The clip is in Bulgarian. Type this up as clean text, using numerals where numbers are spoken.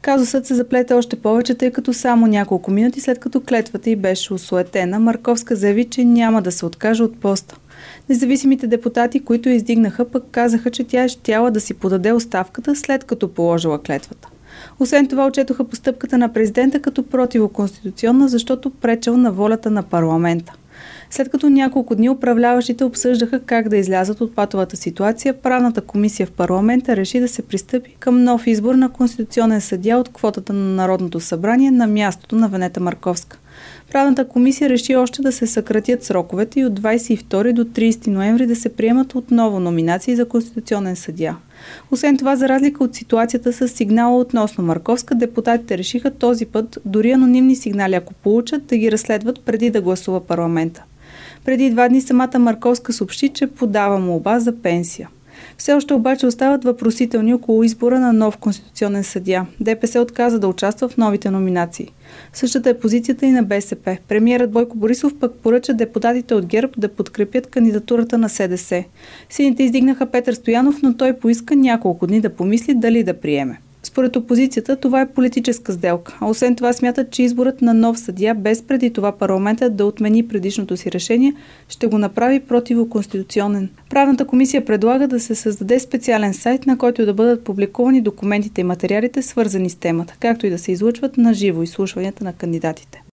Казусът се заплете още повече, тъй като само няколко минути след като клетвата й беше осуетена, Марковска заяви, че няма да се откаже от поста. Независимите депутати, които я издигнаха, пък казаха, че тя е щяла да си подаде оставката след като положила клетвата. Освен това, отчетоха постъпката на президента като противоконституционна, защото пречел на волята на парламента. След като няколко дни управляващите обсъждаха как да излязат от патовата ситуация, правната комисия в парламента реши да се пристъпи към нов избор на конституционен съдия от квотата на Народното събрание на мястото на Венета Марковска. Правната комисия реши още да се съкратят сроковете и от 22 до 30 ноември да се приемат отново номинации за конституционен съдия. Освен това, за разлика от ситуацията с сигнала относно Марковска, депутатите решиха този път, дори анонимни сигнали, ако получат, да ги разследват преди да гласува парламента. Преди 2 дни самата Марковска съобщи, че подава молба за пенсия. Все още обаче остават въпросителни около избора на нов конституционен съдия. ДПС отказа да участва в новите номинации. Същата е позицията и на БСП. Премиерът Бойко Борисов пък поръча депутатите от ГЕРБ да подкрепят кандидатурата на СДС. Сините издигнаха Петър Стоянов, но той поиска няколко дни да помисли дали да приеме. Според опозицията това е политическа сделка, а освен това смятат, че изборът на нов съдия без преди това парламентът да отмени предишното си решение ще го направи противоконституционен. Правната комисия предлага да се създаде специален сайт, на който да бъдат публикувани документите и материалите, свързани с темата, както и да се излъчват на живо изслушванията на кандидатите.